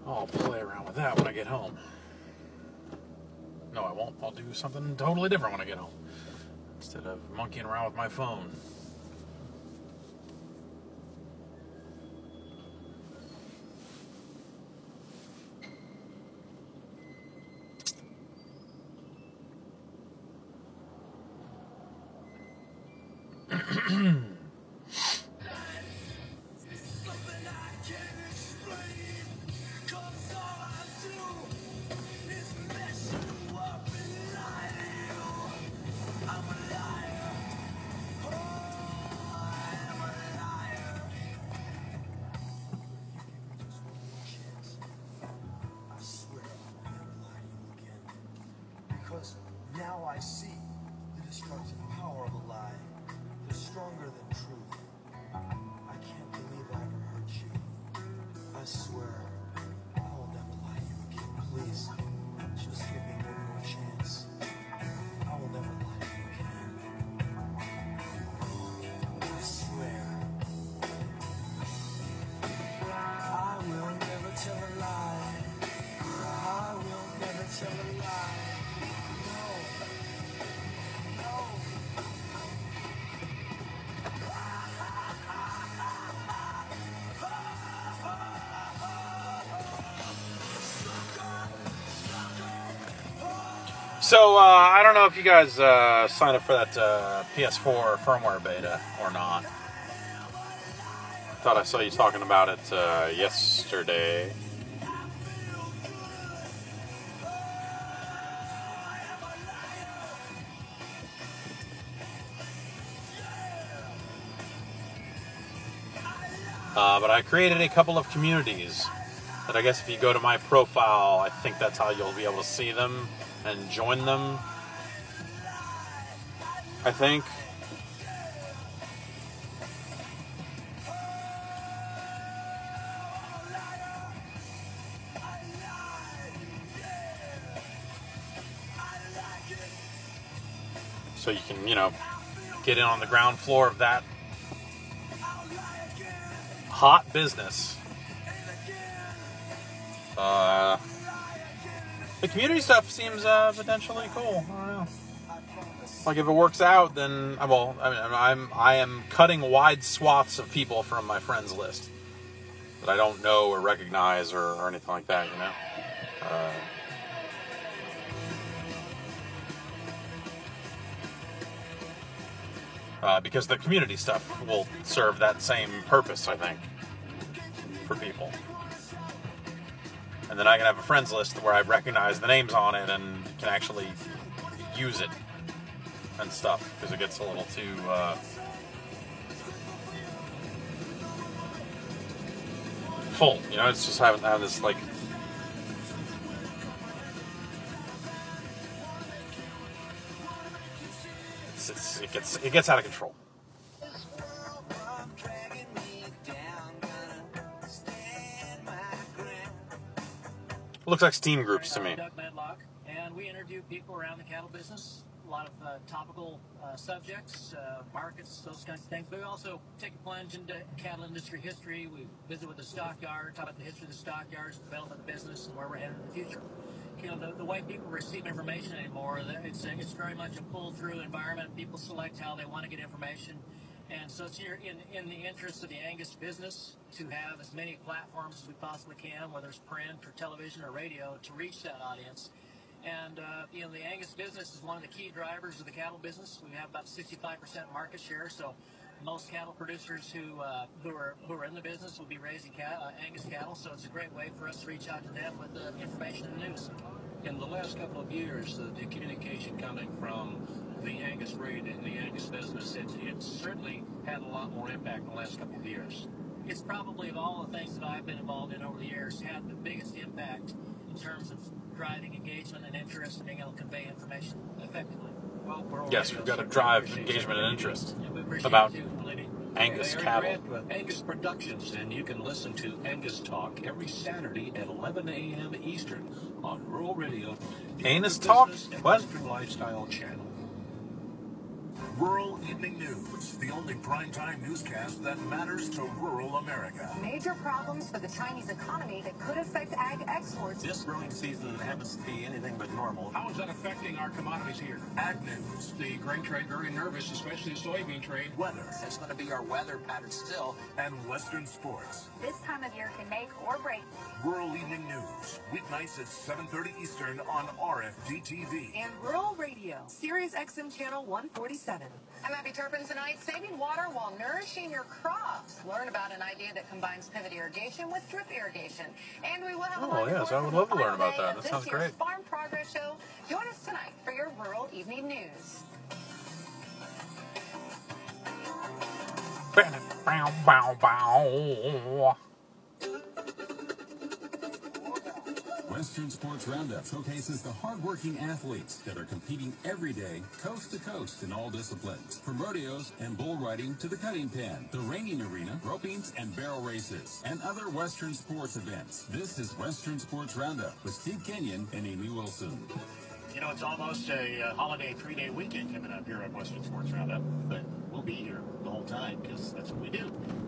I'll play around with that when I get home. No, I won't. I'll do something totally different when I get home. Instead of monkeying around with my phone. Now I see the destructive power of a lie. They're stronger than truth. I can't believe I ever hurt you. I swear, I will never lie to you again. Please, just give me one more chance. I will never lie to you again. I swear. I will never tell a lie. I will never tell a lie. So, I don't know if you guys signed up for that PS4 firmware beta or not. Thought I saw you talking about it yesterday. But I created a couple of communities that I guess if you go to my profile, I think that's how you'll be able to see them and join them. I think. So you can, get in on the ground floor of that hot business. The community stuff seems potentially cool. I don't know. Like if it works out, then I am cutting wide swaths of people from my friends list that I don't know or recognize or anything like that. Because the community stuff will serve that same purpose, I think, for people. And then I can have a friends list where I recognize the names on it and can actually use it and stuff, because it gets a little too full. It's just having this like it gets out of control. Looks like Steam groups to me. Doug Medlock, and we interview people around the cattle business. A lot of topical subjects, markets, those kinds of things. But we also take a plunge into cattle industry history. We visit with the stockyard, talk about the history of the stockyards, the development of the business, and where we're headed in the future. The way people receive information anymore, it's very much a pull-through environment. People select how they want to get information. And so it's in the interest of the Angus business to have as many platforms as we possibly can, whether it's print or television or radio, to reach that audience. And, the Angus business is one of the key drivers of the cattle business. We have about 65% market share, so most cattle producers who are in the business will be raising Angus cattle, so it's a great way for us to reach out to them with information and news. In the last couple of years, the communication coming from the Angus breed and the Angus business, it's certainly had a lot more impact in the last couple of years. It's probably, of all the things that I've been involved in over the years, had the biggest impact in terms of driving engagement and interest and being able to convey information effectively. Yes, we've got to drive engagement and interest about Angus cattle. With Angus Productions, and you can listen to Angus Talk every Saturday at 11 a.m. Eastern on Rural Radio. Angus Talk? What? Western Lifestyle Channel. Rural Evening News, the only primetime newscast that matters to rural America. Major problems for the Chinese economy that could affect ag exports. This growing season happens to be anything but normal. How is that affecting our commodities here? Ag news, The grain trade very nervous, especially the soybean trade. weather, It's going to be our weather pattern still. and Western sports. This time of year can make or break. Rural Evening News, weeknights at 7:30 Eastern on RFD-TV. And Rural Radio, Sirius XM Channel 147. I'm Abby Turpin tonight, saving water while nourishing your crops. Learn about an idea that combines pivot irrigation with drip irrigation. And we will have a Oh, yes, I would love to learn about that. That sounds great. Farm Progress Show. Join us tonight for your Rural Evening News. Bow, bow, bow. Western Sports Roundup showcases the hardworking athletes that are competing every day, coast to coast in all disciplines. From rodeos and bull riding to the cutting pen, the reining arena, ropings and barrel races, and other Western sports events. This is Western Sports Roundup with Steve Kenyon and Amy Wilson. You know, it's almost a holiday 3-day weekend coming up here at Western Sports Roundup, but we'll be here the whole time because that's what we do.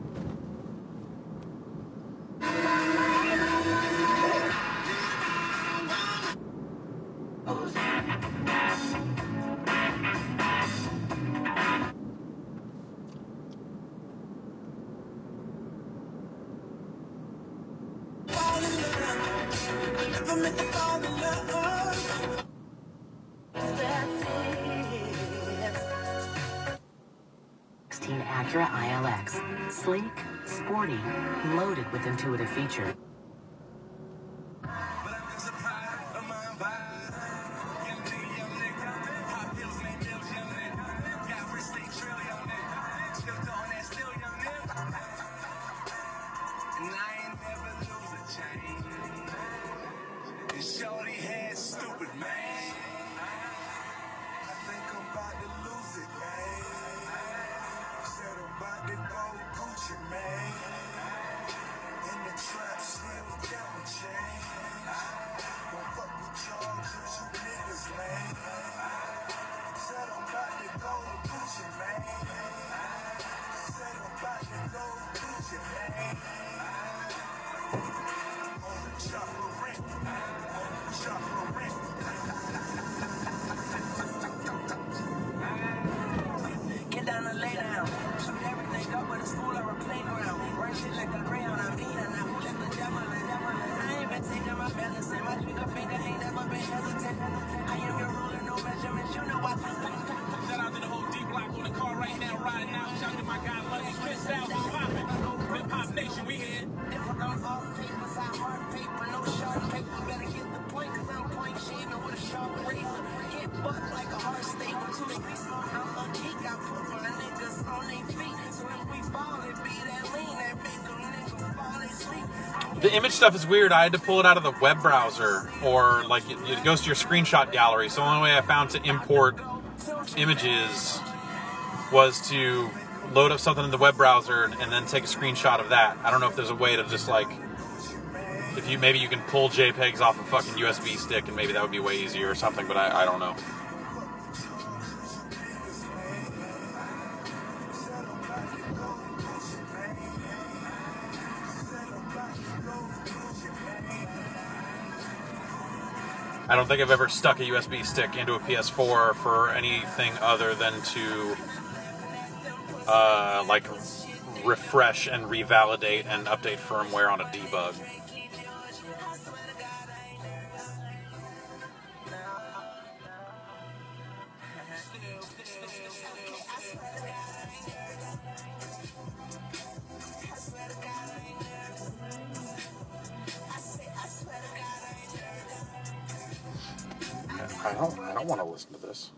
Acura ILX. Sleek, sporty, loaded with intuitive features. Shorty head stupid, man. I think I'm about to lose it, man. Said I'm about to go Gucci, man. In the trap, still counting change. Don't fuck with y'all, just you niggas, man. Said I'm about to go Gucci, man. Said I'm about to go Gucci, man. On the chopper ring. Get down and lay down. Shoot everything up with a school or a playground. Run shit like a greyhound. I mean, and who let the devil in? I ain't been taking my balance and my trigger finger ain't never been hesitant. I am your ruler, no measurements. You know I think. Shout out to the whole D-Block on the car right now, riding out. Shout out to my guy, Lucky Chris out, we poppin'. Hip Hop Nation, we here. Difficult all papers, I hard paper, no sharp paper. Better get the point, cause I'm point shaving with a sharp razor. Get bucked like a hard staple. To make me smart, I'm a geek. I put my niggas on their feet. So if we fall, it be that lean, that make them niggas fall asleep. The image stuff is weird. I had to pull it out of the web browser, or like it goes to your screenshot gallery. So the only way I found to import images was to load up something in the web browser and then take a screenshot of that. I don't know if there's a way to just like, if you maybe you can pull JPEGs off a fucking USB stick and maybe that would be way easier or something, but I don't know. I don't think I've ever stuck a USB stick into a PS4 for anything other than to like refresh and revalidate and update firmware on a debug. I don't want to listen to this.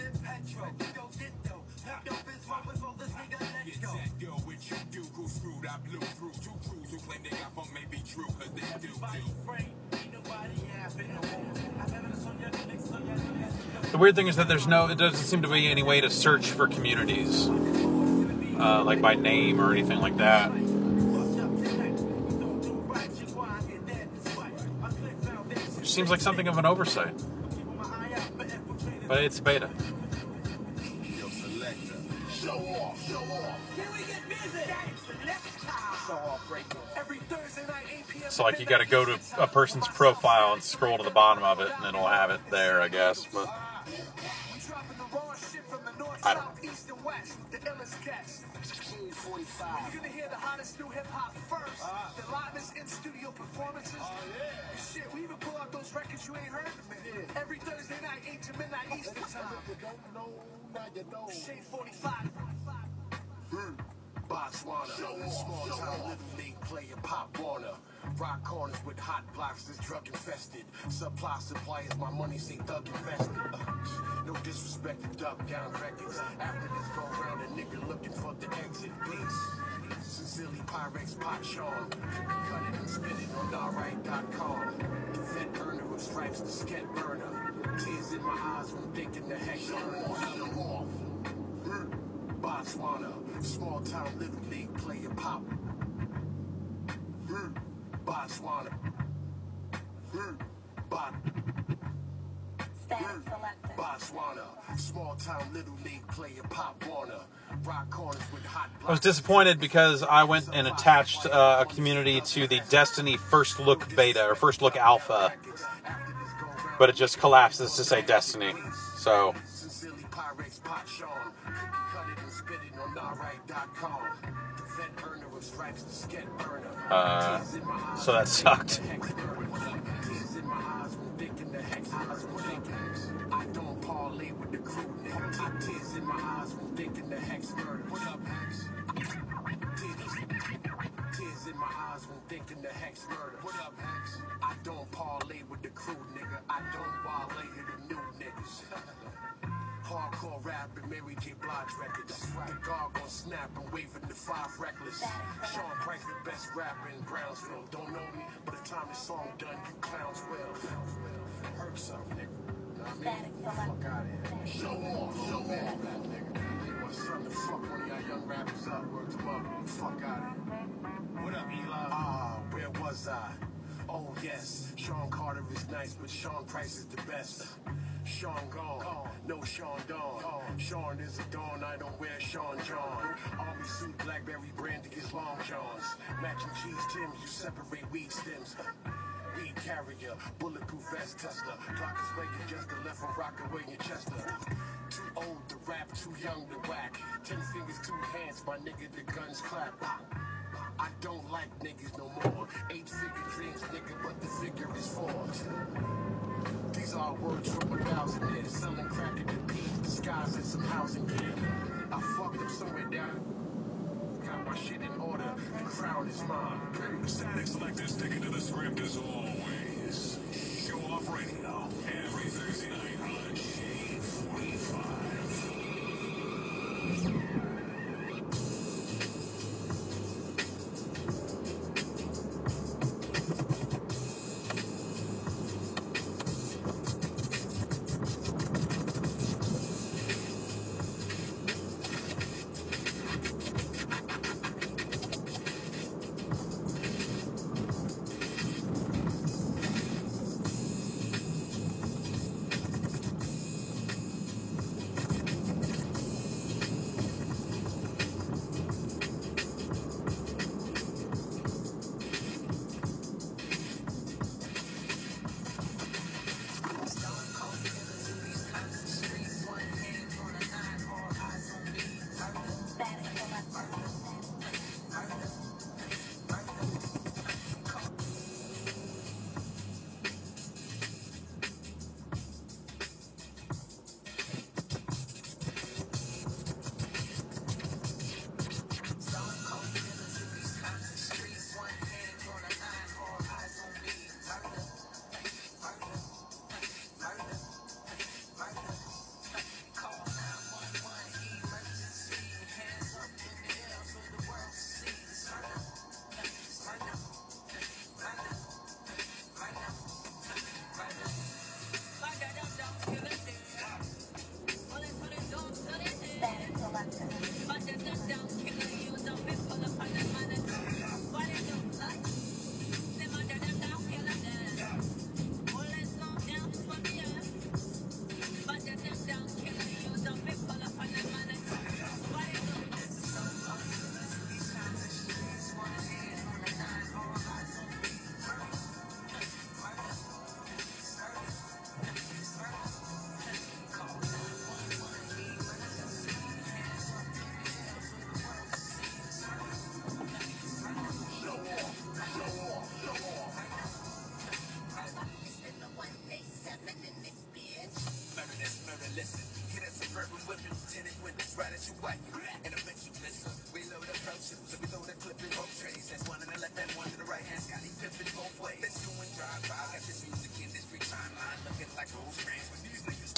The weird thing is that it doesn't seem to be any way to search for communities, like by name or anything like that. Which seems like something of an oversight. But it's beta. Yo, select So like you got to go to a person's profile and scroll to the bottom of it, and it'll have it there, I guess. But I don't know. You're gonna hear the hottest new hip hop first. The liveness in studio performances. Shit, we even pull out those records you ain't heard. Every Thursday night, 8 to midnight Eastern time. Shade 45. Botswana, small town little league player Pop Warner. Rock corners with hot blocks that's drug infested. Supply suppliers, my money say thug invested. No disrespect to Duck Down Records. After this go round, a nigga looking for the exit. Peace. Sincerely Pyrex Pot Sean. Cut it and spit it on alright.com. The vet burner of stripes, the sket burner. Tears in my eyes when thinking the heck off. Botswana, small town little league player Pop. Botswana. Botswana, small town little league player Pop Warner. Rock corners with hot. I was disappointed because I went and attached a community to the Destiny First Look Beta or First Look Alpha, but it just collapses to say Destiny. So. So that sucked. I don't parlay with the crew, nigga. Tears in my eyes when thinking the hex murder. What up, Hex? Tears in my eyes when thinking the hex murder. What up, Hex? I don't parlay with the crew, nigga. I don't parlay to the new niggas. Hardcore rap and Mary J. Blige records. The guard gon' snap and waving the 5 reckless. Sean Price, the best rapper in Brownsville. Don't know me, but the time this song done, you clowns will. Hurt something, nigga. Fuck out of here. Show off, rap, nigga. They want something to fuck one of y'all young rappers up. Work them up. Fuck out of here. What up, Eli? Where was I? Oh, yes. Sean Carter is nice, but Sean Price is the best. Sean gone, no Sean Dawn. Sean is a dawn, I don't wear Sean John. Army suit, Blackberry brand to his long johns. Matching cheese Tims, you separate weed stems. Weed carrier, bulletproof vest tester. Clock is making just the left from Rockaway in Chester. Too old to rap, too young to whack. 10 fingers, 2 hands, my nigga, the guns clap. I don't like niggas no more. 8-figure dreams, nigga, but the figure is 4. These are words from 1,000 years. Selling crack at the peas, disguised in some housing gear. I fucked up somewhere down. Got my shit in order. The crown is mine. Static Selector sticking to the script as always. Show Off Radio every Thursday night on Shade 45.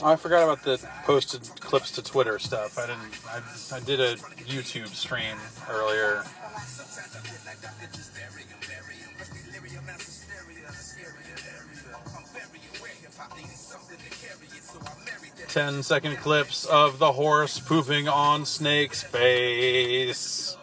I forgot about the posted clips to Twitter stuff. I did a YouTube stream earlier. Ten-second clips of the horse pooping on Snake's face.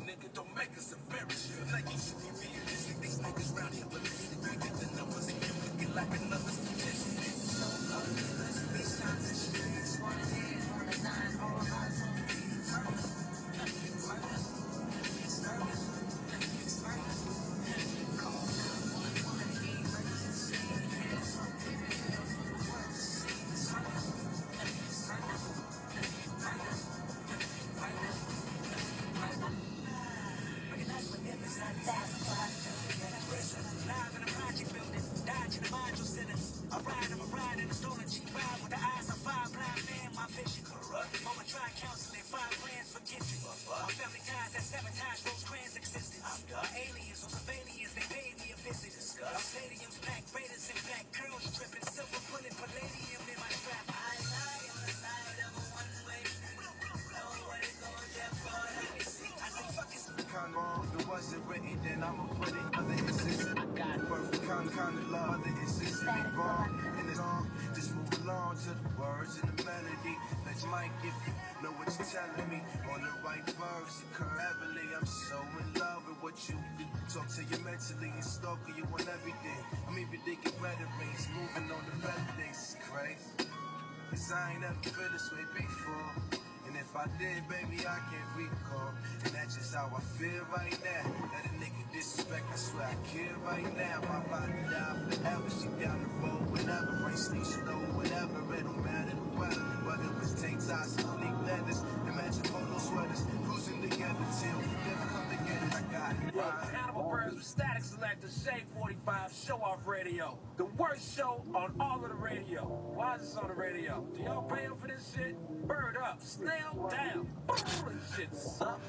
I ain't never feel this way before. And if I did, baby, I can't recall. And that's just how I feel right now. That a nigga disrespect, I swear I kill right now. My body die forever, she down the road. Whenever rain, sleep, snow, whatever. It don't matter the weather. Whether it was tank tops and sleek leathers. Imagine polo sweaters. Cruising together till we never come together. I got it. Yo, Hannibal Burns with Static Selector, Shade 45, Show Off Radio. The worst show on all of the radio. Why is this on the radio? Do y'all pay for this shit? Bird up, snail down. All this shit sucks.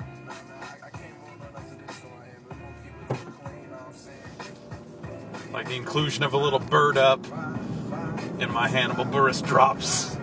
I can't move none of this, so I am. We're gonna keep it clean, you know what I'm saying? Like the inclusion of a little bird up in my Hannibal Buress drops.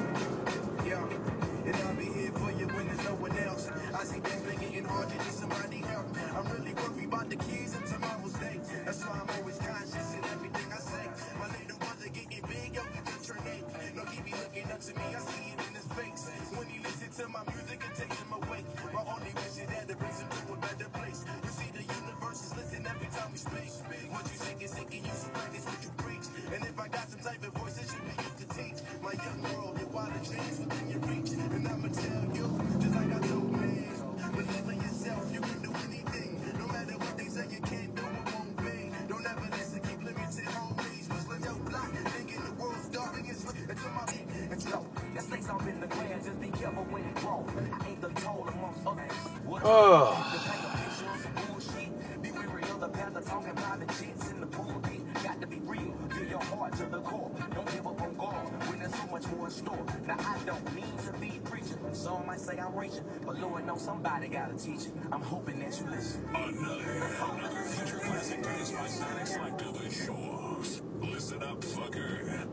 Somebody gotta teach it. I'm hoping that you listen. Another future classic produced by Static Selector, The Show-Offs. Listen up, fucker.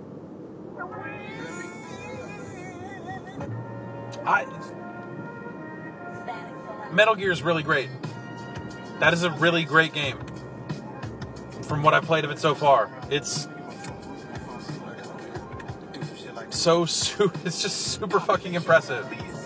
Metal Gear is really great. That is a really great game. From what I've played of it so far, it's it's just super fucking impressive.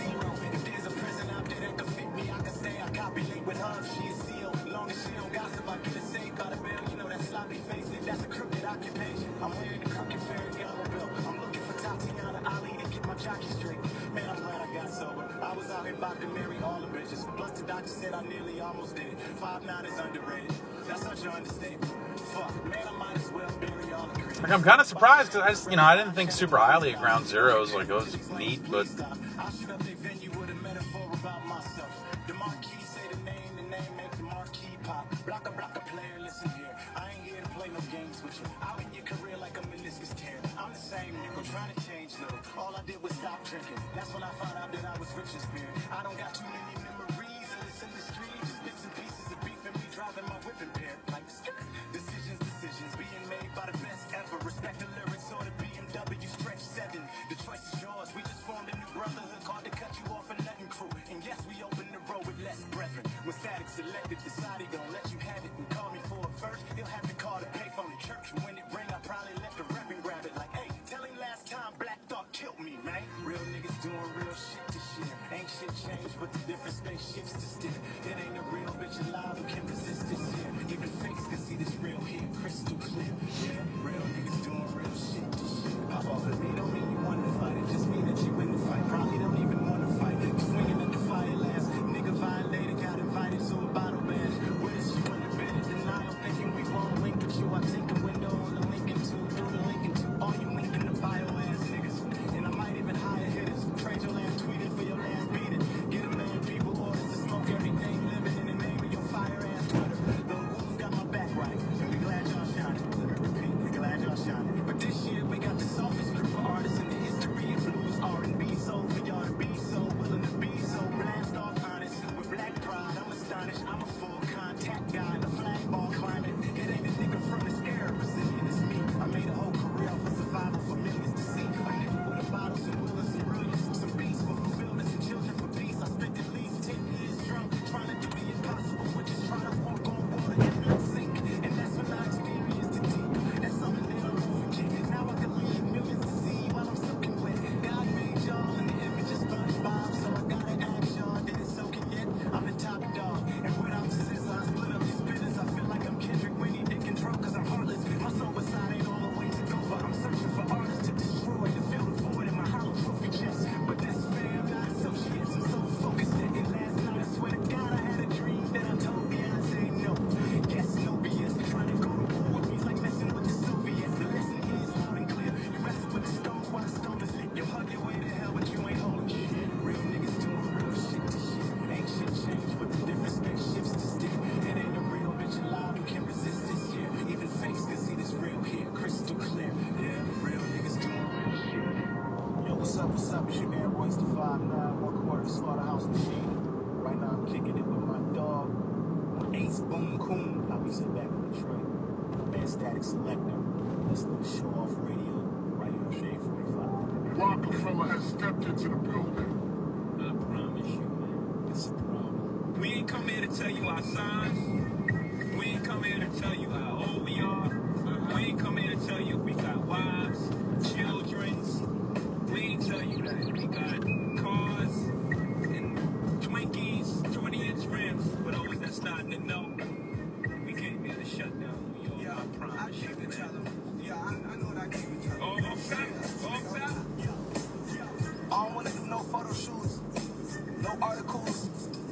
Like, I'm kind of surprised because I didn't think super highly of Ground Zeroes. Like, it was neat, but all I did was stop drinking. That's when I found out that I was rich in spirit. I don't got too many memories in this industry. Just bits and pieces of beef and me driving my whip impaired. Like decisions being made by the best ever. Respect the lyrics or the BMW stretch 7. The Static selected, decided he gon' let you have it and call me for a verse. He'll have to call the payphone in church, and when it ring, I probably let the reverend grab it. Like, hey, tell him last time Black Thought killed me, man. Real niggas doing real shit this year. Ain't shit changed, but the different spaceships to steer. It ain't a real bitch alive who can resist this here. Even fakes can see this real here, crystal clear. Yeah, real niggas doing real shit this year. Pop off at me, don't mean you want to fight. It just mean that you win the fight. Probably don't even want to fight. Swinging at the fire last. Nigga violated, got invited to a bottle bash. With us, you in the bed in denial, thinking we won't link with you. I take the window on the Lincoln 2, do the Lincoln 2. All you linking the bio ass niggas. And I might even hire hitters. Trade your last tweeted for your last beating. Get a million people orders to smoke everything living in the name of your fire ass Twitter. The wolves got my back right. And we glad y'all shining. Repeat, we glad y'all shining. But this year we got the softest group of artists in the history of blues. R&B soul for y'all to be so willing to be so blast off honest. With black pride, I'm astonished. I'm a full contact guy in the flag ball climate. It ain't a nigga from this era, Brazilian, it's me. I made a whole career for survival for millions to see. A nigga with a bottle, some willing, some brilliance, some beats for fulfillment, and children for peace. I spent at least 10 years drunk, trying to do the impossible, which is trying to walk on water and not sink. And that's when I experienced the deep. That's something that I won't forget. Now I can lead millions to see while I'm soaking wet. God made y'all in the image of SpongeBob, so I gotta ask y'all, did it soaking yet? I'm the top dog, and without scissors, I split up these business. I feel like I'm Kendrick when he dick and drunk, cause I'm heartless. My sober side ain't all the way to go, but I'm searching for artists to destroy, to fill the void in my hollow trophy chest. But this fam, not associates, I'm so focused that in last night, I swear to God, I had a dream that I told Beyonce no. Yes, no BS, trying to go to war with me is like messing with the Soviets. The lesson here is loud and clear. You wrestle with the stones while the stone is lit. You hug your way to hell, but you ain't holding shit. Real niggas doing real shit to shit. Ain't shit changed, but the different spaceships to stick. It ain't a real bitch alive who can resist this here. Even fakes can see this real here, crystal clear. Yeah, real niggas doing real shit. Yo, what's up, what's up? It's your man Royce the 5'9", 1/4 Slaughterhouse Machine. Right now I'm kicking it with my dog, Ace Boom Coon. How we sit back in Detroit. Man Static Selector. Listening to Show Off Radio. Right here on Shade 45. Rockefeller has stepped into the building. I promise you, man. It's a problem. We ain't come here to tell you our signs. We ain't come here to tell you how old we are. We ain't come here to tell you we got wives, children. We ain't tell you that. We got cars and Twinkies, 20-inch rims. But always that's not to know. We came here to shut down New York. Yeah, I promise you, keep it man. Yeah, I know what I keep it All set. I don't wanna do no photo shoots, no articles.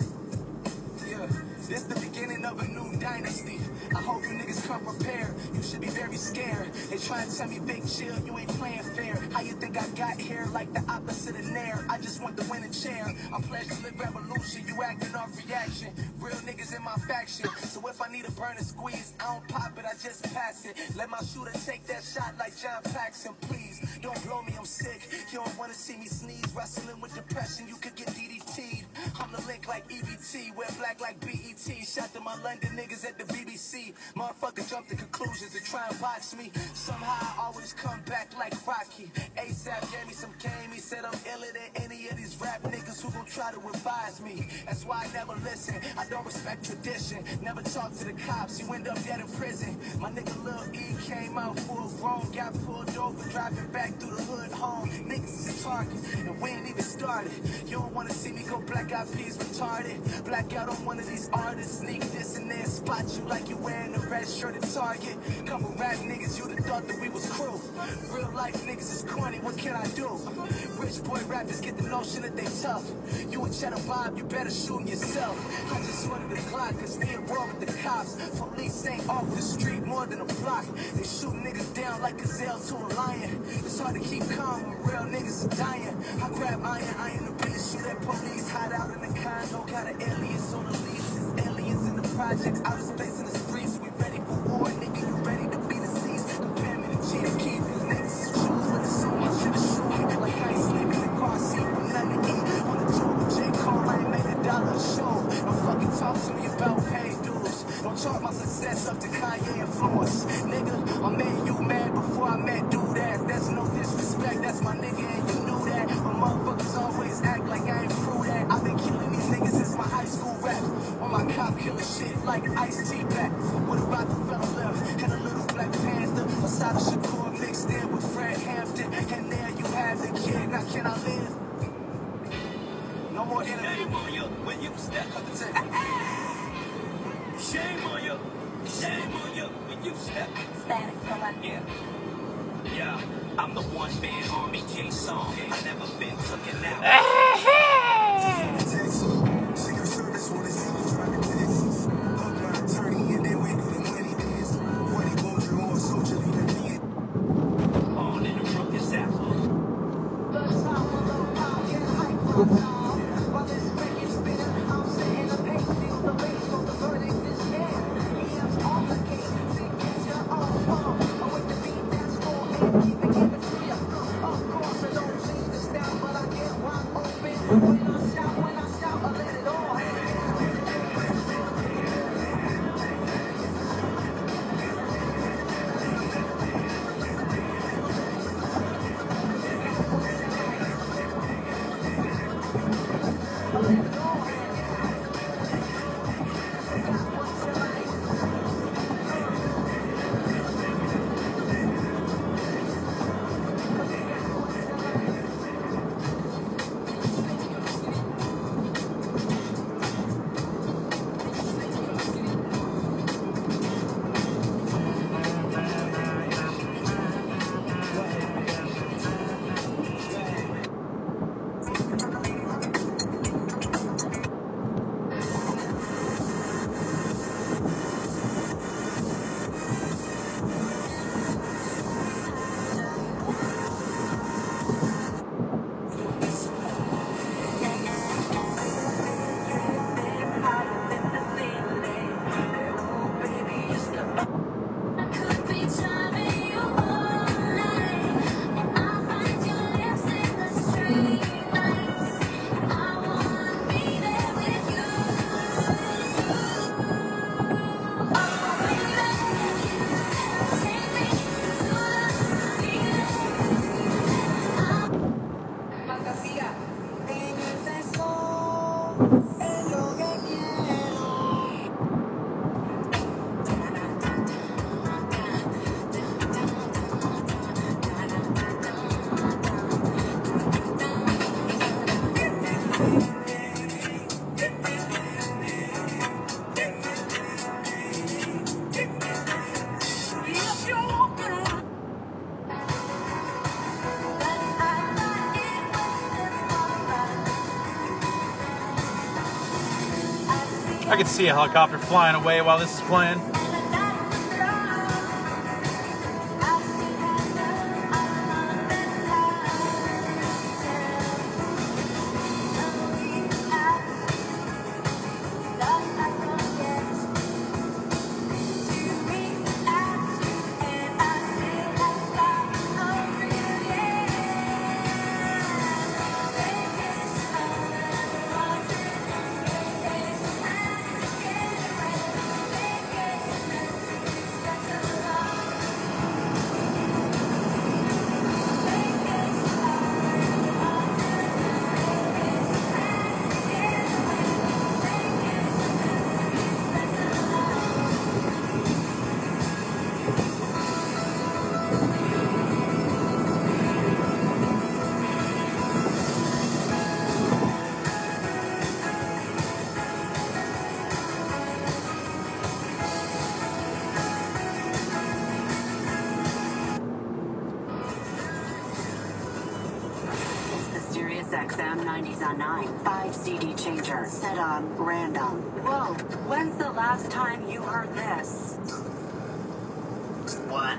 Yeah, this the beginning of a new dynasty. I hope you niggas come prepared. You should be very scared. They try to tell me big chill, you ain't playing fair. How you think I got here like the opposite of Nair? I just want the winning chair. I'm pledged to live revolution, you acting off reaction. Real niggas in my faction. So if I need a burn and squeeze, I don't pop it, I just pass it. Let my shooter take that shot like John Paxson, please. Don't blow me, I'm sick. You don't wanna see me sneeze. Wrestling with depression, you could get DDT'd. I'm the link like EBT, wear black like BET. Shot to my London niggas at the BBC. Motherfucker jumped to conclusions to try and box me. Somehow I always come back like Rocky. ASAP gave me some game, he said I'm iller than any of these rap niggas who gon' try to revise me. That's why I never listen, I don't respect tradition. Never talk to the cops, you end up dead in prison. My nigga Lil E came out full grown, got pulled over, driving back through the hood home. Niggas is a target, and we ain't even started. You don't wanna see me go Black Eyed Peas retarded. Black out on one of these artists, sneak this and then spot you like you wearing a red shirt at Target. Couple rap niggas, you'd have thought that we was crew. Real life niggas is corny, what can I do? Rich boy rappers get the notion that they tough. You and Cheddar Bob, you better shoot yourself. I just wanted the clock, cause we at war with the cops. Police ain't off the street more than a block. They shoot niggas down like gazelle to a lion. It's hard to keep calm when real niggas are dying. I grab iron the bitch, shoot at police, hide out in the condo, got an alias on the lease. It's aliens in the projects, outer space in the streets. We ready for war, nigga, you ready to be deceased. Compare me to Cheetah Keith, niggas is shoes, but there's so much in the shoe. Like I ain't sleeping in the car seat with nothing to eat. On the tour with J. Cole, I ain't made $1 a show. Don't fucking talk to me about paid dues. Don't chalk my success up to Kanye influence. Nigga, I made you mad before I met dude ass. That's no disrespect, that's my nigga and you knew that. But motherfuckers always act like I ain't through that. I've been killing these niggas since my high school rap. On my couch killer shit like Ice-T back. What about the fella left and a little Black Panther? Asada Shakur mixed in with Fred Hampton, and there you have the kid. Now can I live? No more enemy. Shame on you when you step up the table. Shame on you. Shame on you when you step. Static Select. Yeah, I'm the one-man army J-Song. I never been taken out. Secret Service wanna see me driving Texas. Hug my attorney and then we do the money dance. What he go through on social media. On in the ruckus apple. While this record spinning, I'm sitting the pace, feel the bass, so the verdict is yeah. EM's on the case, think it's your own fault. I with the beat that's for and keep it to you. Of course, I don't change the style, but I get wide open. When I shout, I let it all. I can see a helicopter flying away while this is playing. XM 90s on 9, 5 CD changer, set on random. Whoa, when's the last time you heard this? What?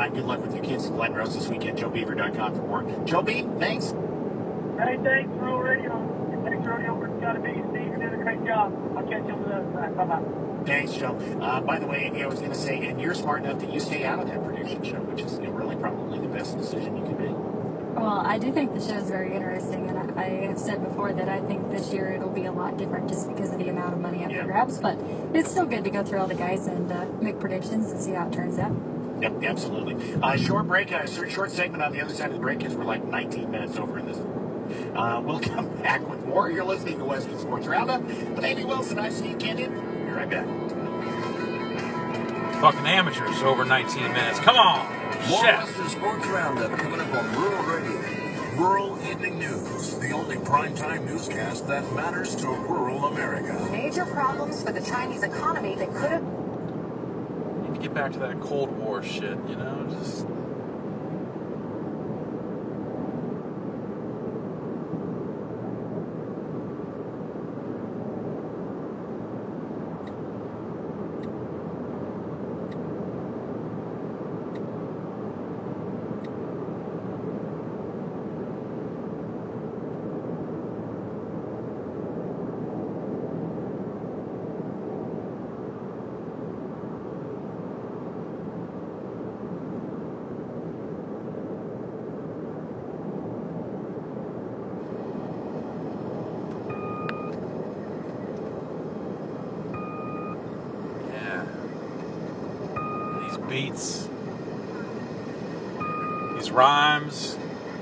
time. Good luck with your kids and Glen Rose this weekend. JoeBeaver.com for more. Joe B, thanks. Hey, thanks, Rural Radio. Thanks, Radio. We've got to be. Steve, you're doing a great job. I'll catch you on the other side. Bye-bye. Thanks, Joe. By the way, I was going to say, and you're smart enough that you stay out of that prediction show, which is really probably the best decision you can make. Well, I do think the show is very interesting, and I have said before that I think this year it'll be a lot different just because of the amount of money up for grabs, but it's still good to go through all the guys and make predictions and see how it turns out. Yep, absolutely. Short break, short segment on the other side of the break because we're like 19 minutes over in this. We'll come back with more. You're listening to Western Sports Roundup with Andy Wilson. I see you, Kenyon. Be right back. Fucking amateurs over 19 minutes. Come on. More Shit. Western Sports Roundup coming up on Rural Radio. Rural Evening News, the only primetime newscast that matters to rural America. Major problems for the Chinese economy that could have... Need to get back to that Cold War shit, you know? Just... beats, these rhymes.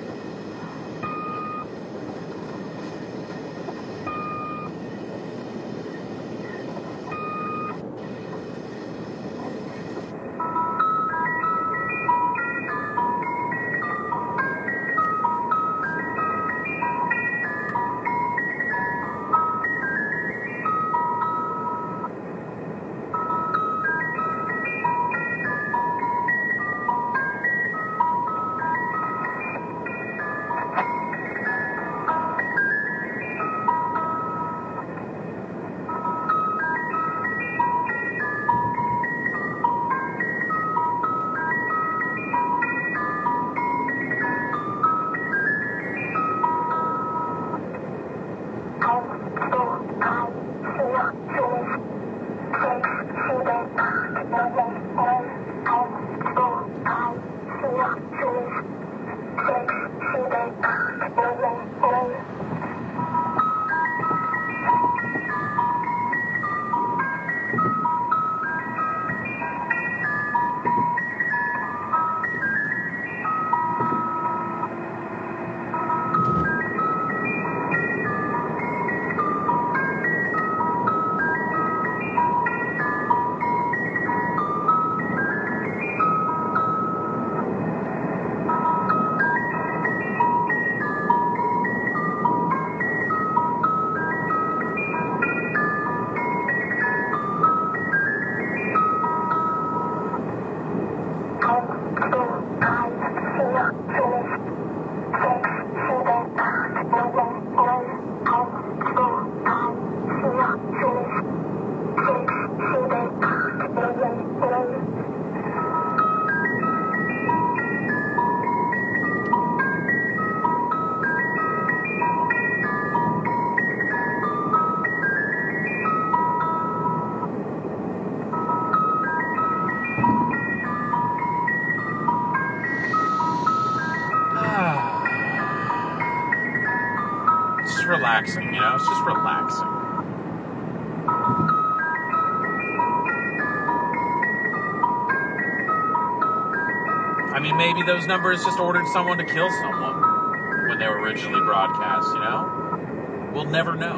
Relaxing, you know? It's just relaxing. I mean, maybe those numbers just ordered someone to kill someone when they were originally broadcast, you know? We'll never know.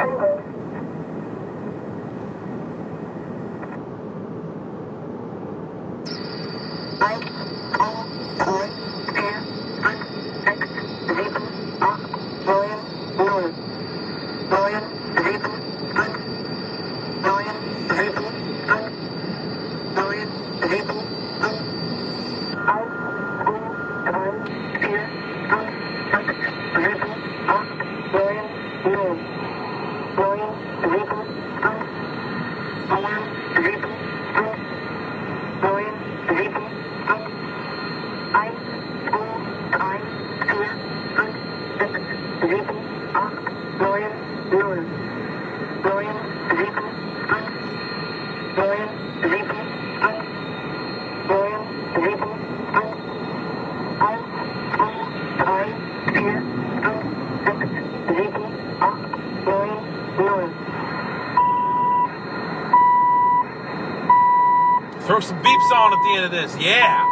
Throw some beeps on at the end of this, yeah!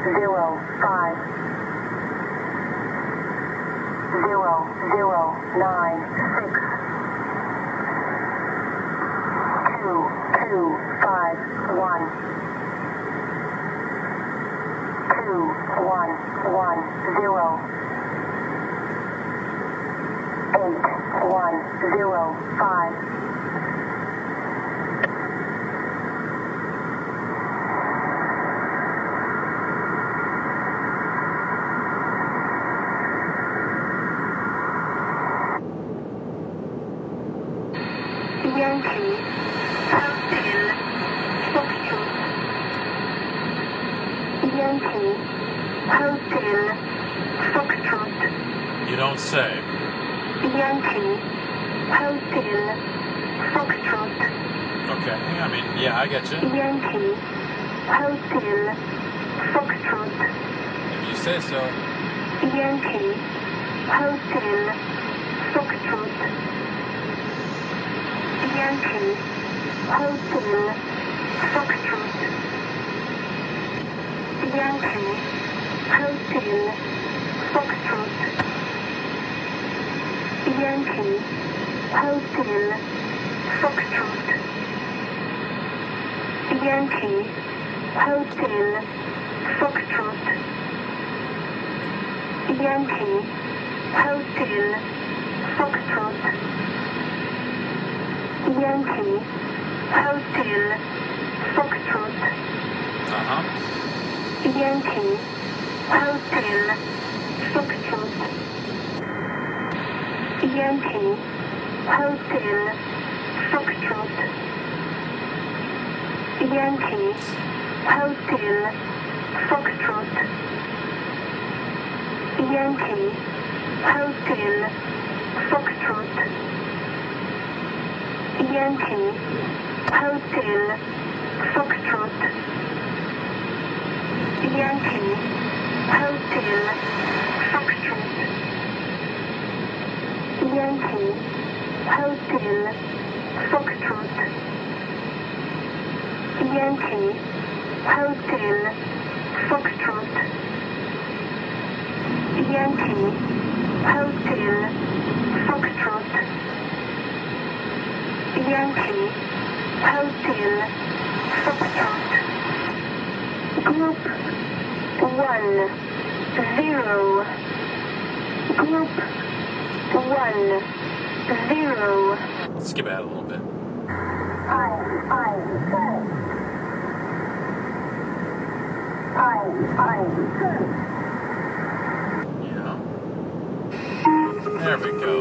Yankee, Hotel, Foxtrot. Yankee, Hotel, Foxtrot. You don't say. Yankee, Hotel, Foxtrot. Okay, I mean, yeah, I get you. Yankee, Hotel, Foxtrot. If you say so. Yankee, Hotel, Foxtrot. Yankee, Hotel, Foxtrot. Yankee, Hotel, Foxtrot. Yankee, Hotel, Foxtrot. Yankee, Hotel, Foxtrot. Yankee, Hotel, Foxtrot. Yankee, Hotel, Foxtrot. Yankee, Hotel, Foxtrot. Yankee, Hotel, Foxtrot. Yankee, Hotel, Foxtrot. Yankee, Hotel, Foxtrot. Yankee, Hotel, Foxtrot. Yankee, Hotel, Foxtrot. Yankee, Hotel, Foxtrot. Yankee, Hotel, Foxtrot. Yankee, Hotel, Foxtrot. Yankee, Hotel, Foxtrot. Group 10. Group 10. Let's skip ahead a little bit. Yeah. There we go.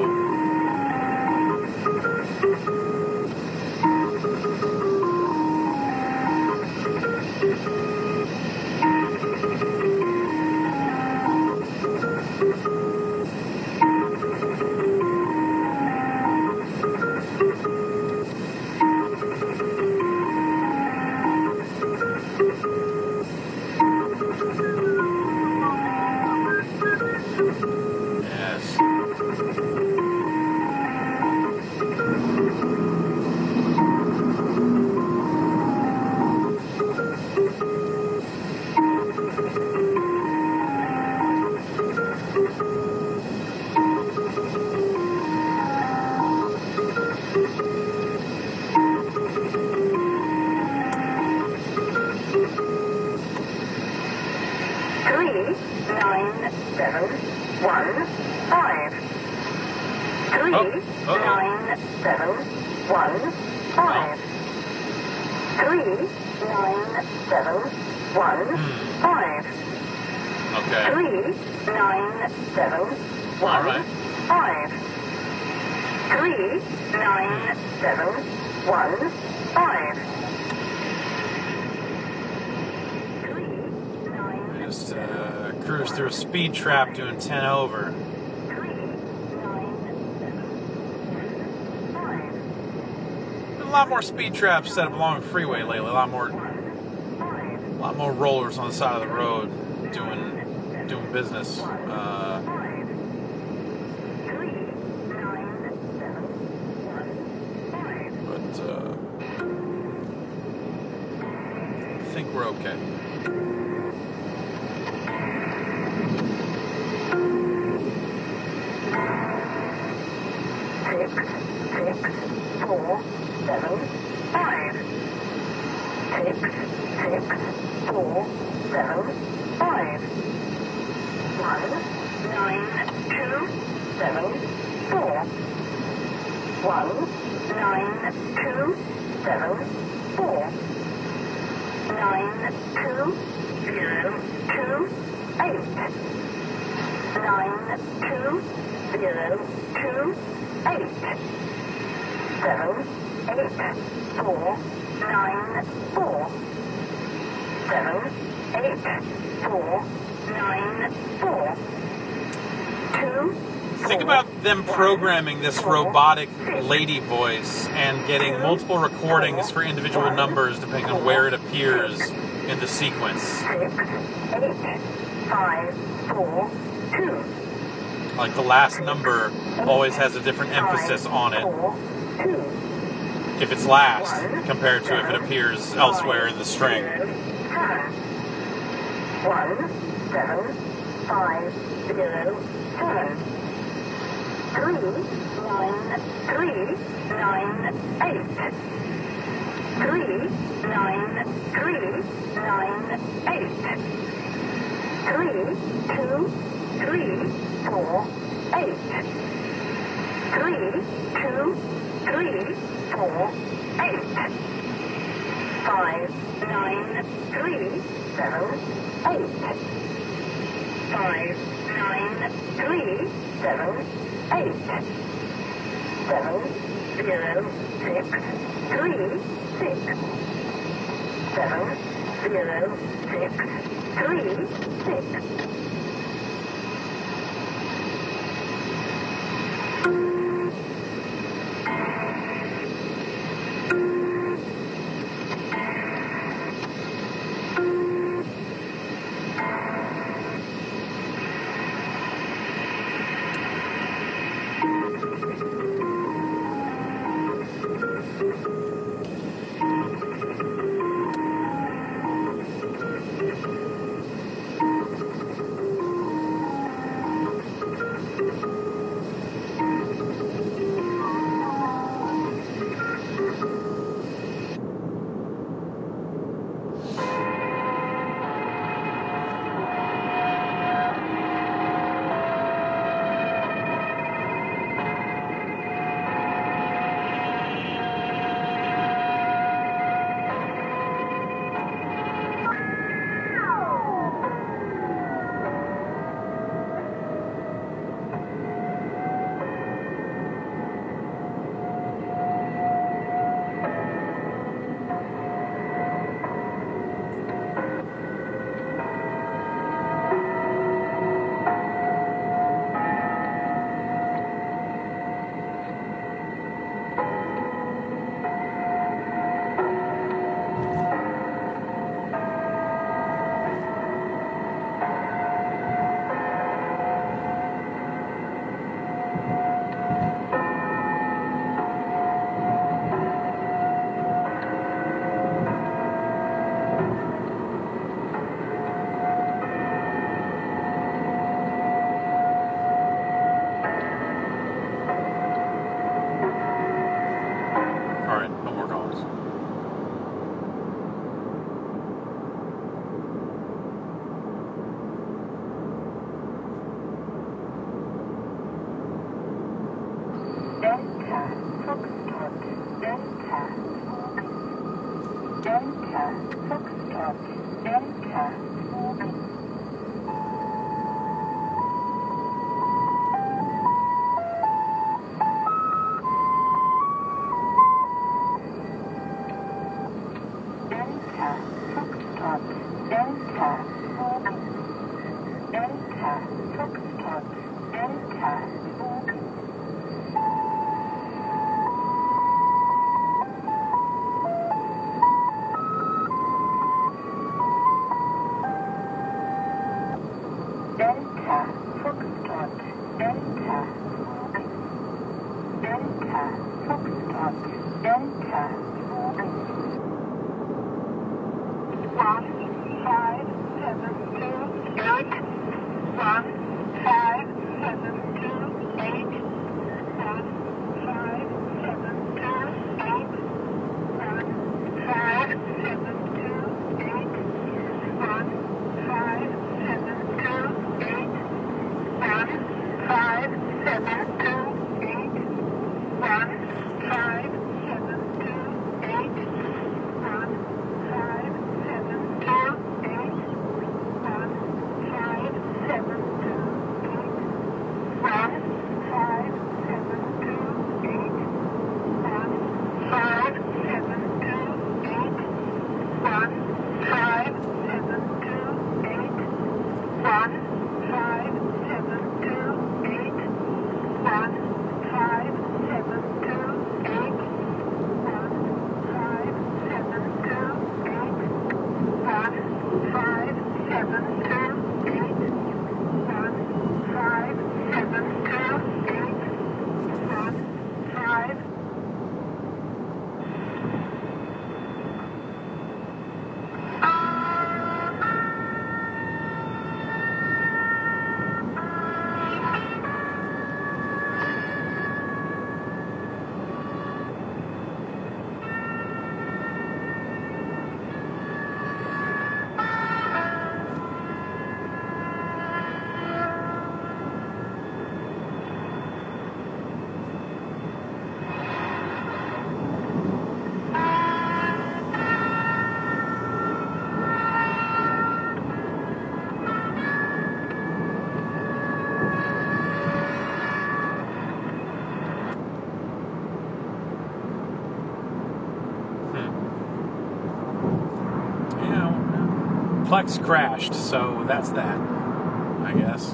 Yes. 39715. Just cruise through a speed trap doing 10 over. A lot more speed traps set up along the freeway lately. A lot more rollers on the side of the road doing business. I think we're okay. Think about them programming this robotic lady voice and getting multiple recordings for individual numbers depending on where it appears in the sequence. Like the last number always has a different emphasis on it if it's last compared to if it appears elsewhere in the string. 17507. 39398. 39398. 32348. 32348. 59378. 59378. 70636. 70636. Plex crashed, so that's that, I guess.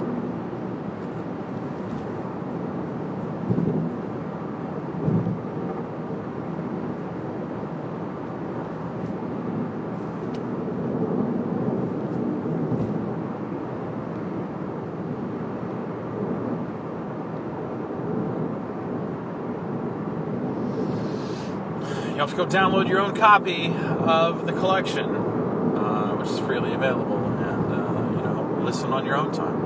You have to go download your own copy of the collection, which is freely available, and listen on your own time.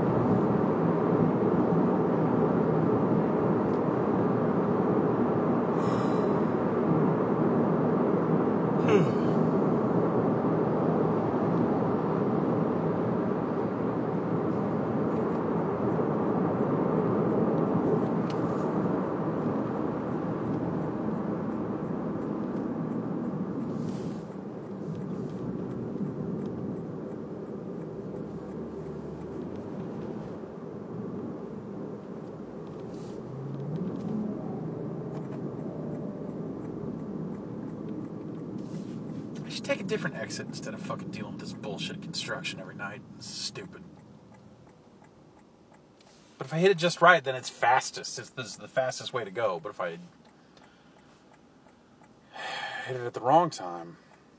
Take a different exit instead of fucking dealing with this bullshit construction every night. This is stupid. But if I hit it just right, then it's fastest. This is the fastest way to go. But if I hit it at the wrong time,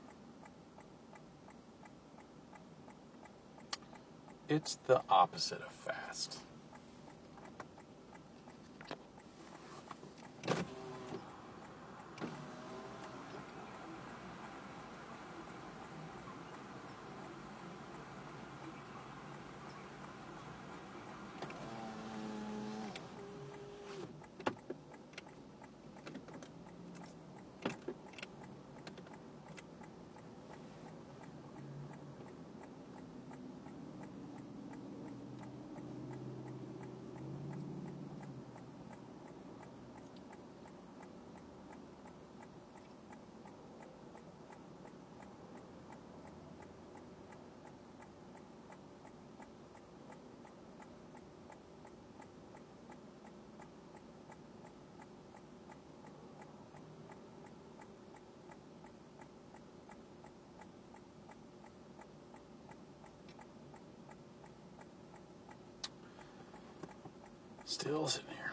it's the opposite of fast. Still sitting here.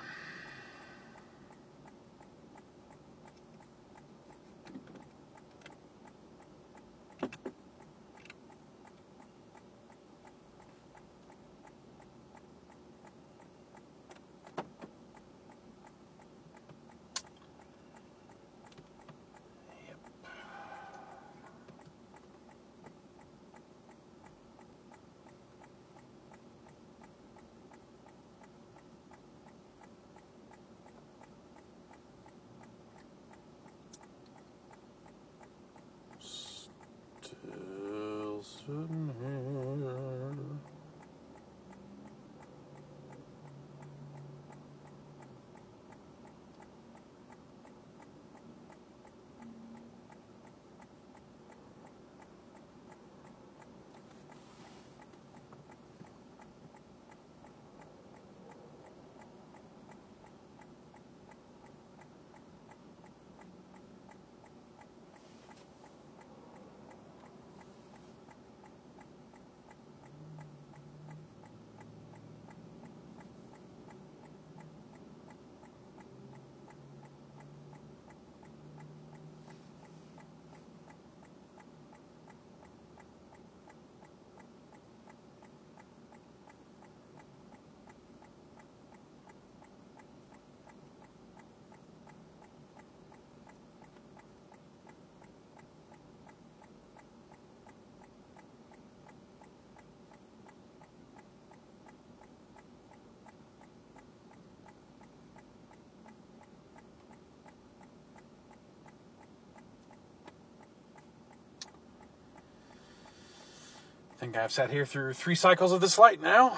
Still sitting here. think I've sat here through 3 cycles of this light now.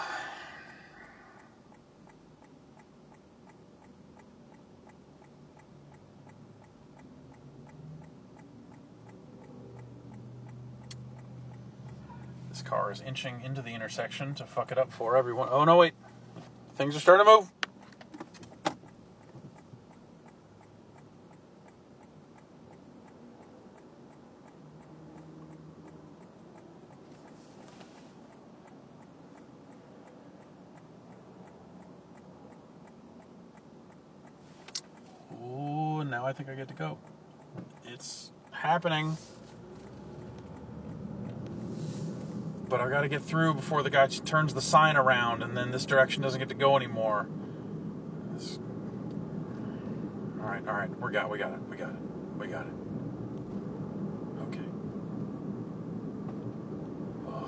This car is inching into the intersection to fuck it up for everyone. Oh, no, wait. Things are starting to move. Ooh, now I think I get to go. It's happening. But I got to get through before the guy turns the sign around, and then this direction doesn't get to go anymore. All right, we got it. Okay. Oh.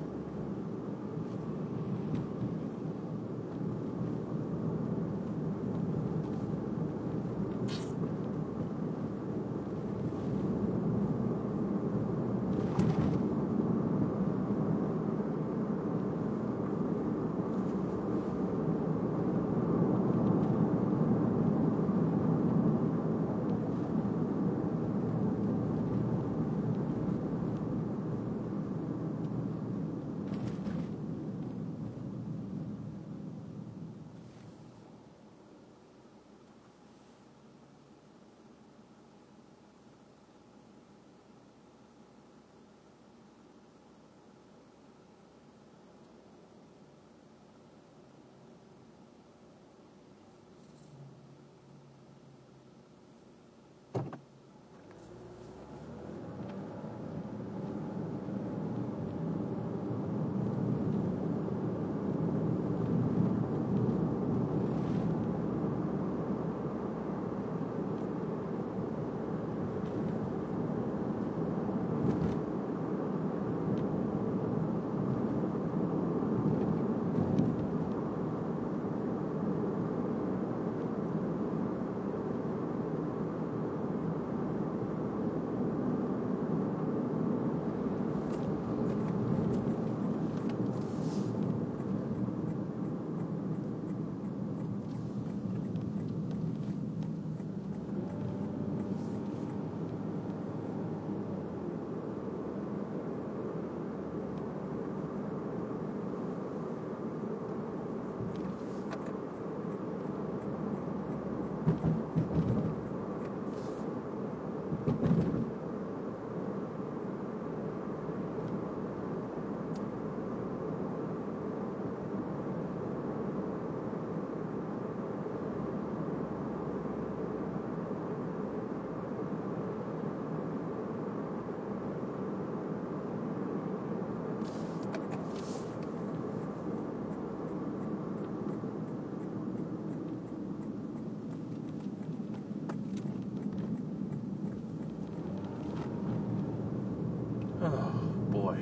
Oh, boy.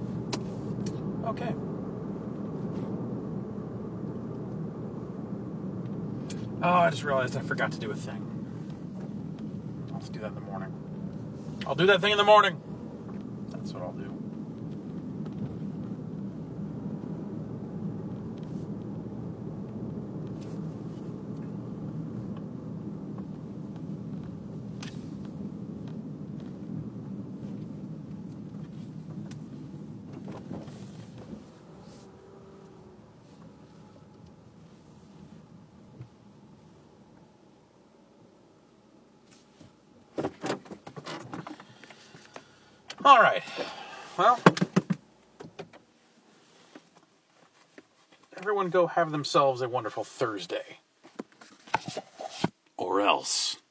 Okay. Oh, I just realized I forgot to do a thing. I'll just do that in the morning. I'll do that thing in the morning. That's what I'll do. All right. Well, everyone go have themselves a wonderful Thursday. Or else.